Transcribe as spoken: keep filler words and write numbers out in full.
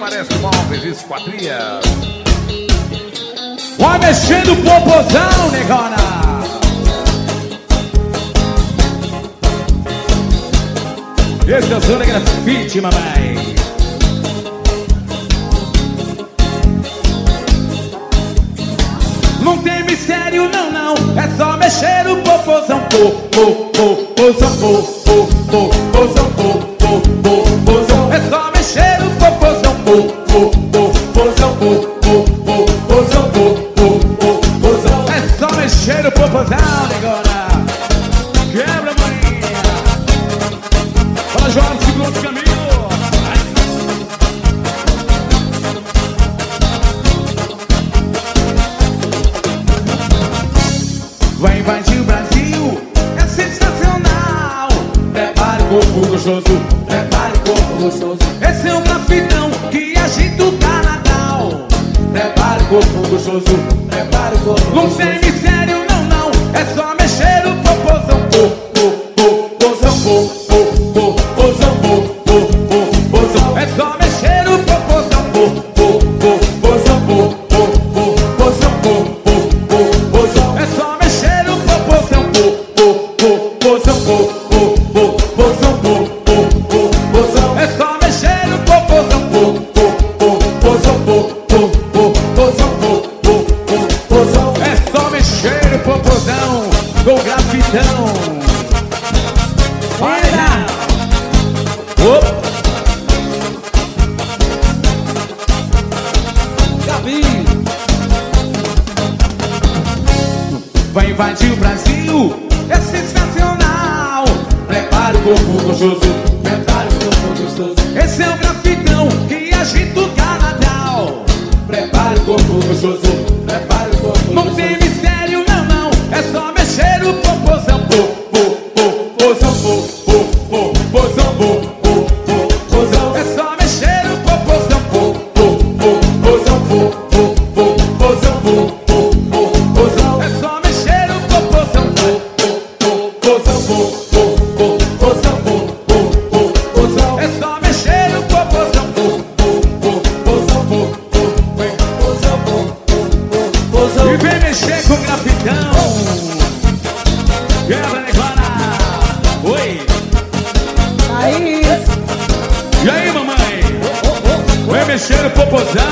Maresco Móveis e Esquadrias. Vai mexendo o popozão, negona. Esse é o seu grafite, mamãe. Não tem mistério, não, não. É só mexer o popozão. Po, po, po, pozão, po, po, po, pozão, po, po, po, pozão. É só mexer o popozão. Po, po, po, pozão, po, po, po, pozão, po, po, po, pozão. É só mexer o popozão, negona. Quebra, maninha. Fala, João, segundo caminho. Vai invadir o Brasil, é sensacional. Prepare o corpo gostoso, prepare o corpo gostoso. Esse é um grafitão que agita o carnaval. Prepare o corpo gostoso, prepare o corpo gostoso. Não tem mistério, não, não. É só mexer o popozão. Po, po, po, pozão, po, po, po, pozão, po, po, po, pozão. É só mexer o popozão. Po, po, po, pozão, po, po, po, pozão, po, po, po, pozão. É só mexer o popozão. Po, po, po, pozão, po, po, po, pozão, po, po, po, pozão. É só mexer o popozão. Po, po, po, pozão, po, po, po, pozão, po, po, po, pozão. É só mexer o popozão com grafitão. Olha! Opa! Gabi! Vai invadir o Brasil, é sensacional. Prepare o corpo gostoso, prepare o corpo gostoso. Esse é o grafitão que agita o carnaval. Prepare o corpo gostoso, prepare o corpo gostoso. Não tem mistério, não, não. É só mexer o popozão. Po, po, po, pozão, po, po, po, pozão, po, po, po, pozão. É só mexer o popozão. Po, po, po, pozão, po, po, po, pozão, po, po, po, pozão. É só mexer o popozão. Po, po, po, pozão, po, po, po, pozão, po, po, po, pozão. É só mexer o popozão. Po, po, po, pozão, po, po, po, pozão, po, po, po, pozão. E vem mexer com o grafitão. Quebra, negona! Oi! Aí! E aí, mamãe? Vem mexer o popozão!